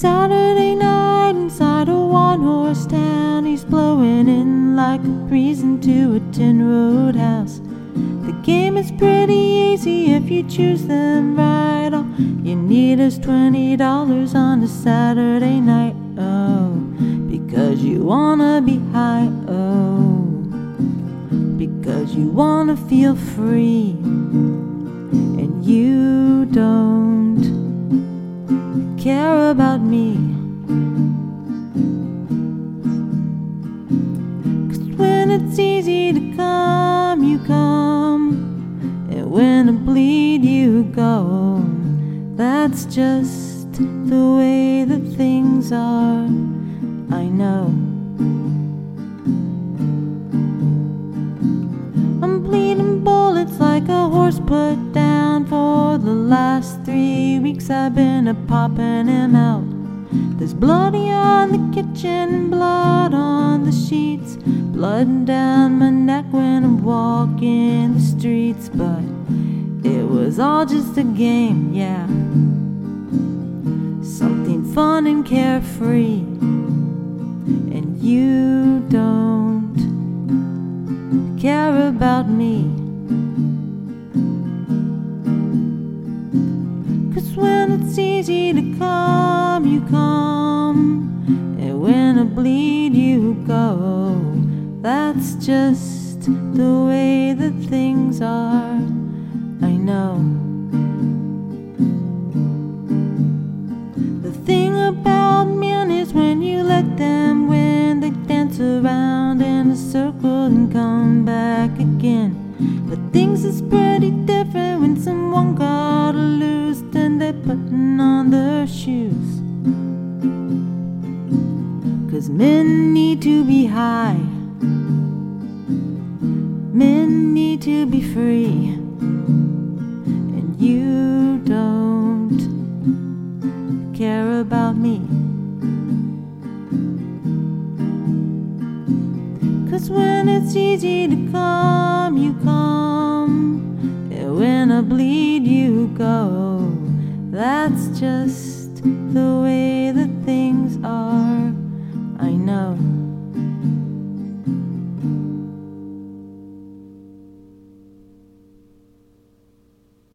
Saturday night inside a one-horse town, he's blowing in like a breeze into a tin roadhouse. The game is pretty easy if you choose them right. All you need is $20 on a Saturday night. Oh, because you wanna be high. Oh, because you wanna feel free, and you don't care about me. 'Cause when it's easy to come, you come, and when to bleed, you go. That's just the way that things are, I know. I'm bleeding bullets like a horse put down. For the last 3 weeks I've been a-popping him out. There's bloody on the kitchen, blood on the sheets, blood down my neck when I'm walking the streets. But it was all just a game, yeah, something fun and carefree, and you don't care about me. 'Cause when it's easy to come, you come, and when I bleed, you go. That's just the way that things are, I know. The thing about men is when you let them win, they dance around in a circle and come back again. But things is pretty different when someone got loose, then they're putting on their shoes. 'Cause men need to be high, men need to be free, and you don't care about me. 'Cause when it's easy to come, you come, and when I bleed, you go. That's just the